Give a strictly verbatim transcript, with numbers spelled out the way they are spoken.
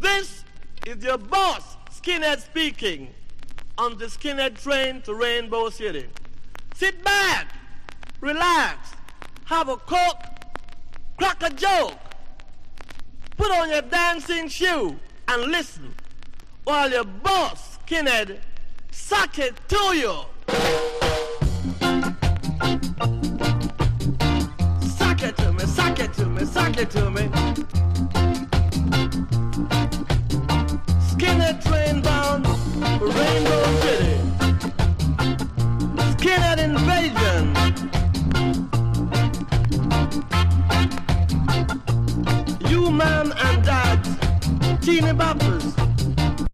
This is your boss, Skinhead speaking, on the Skinhead train to Rainbow City. Sit back, relax, have a coke, crack a joke, put on your dancing shoe and listen while your boss, Skinhead, suck it to you. Suck it to me, suck it to me, suck it to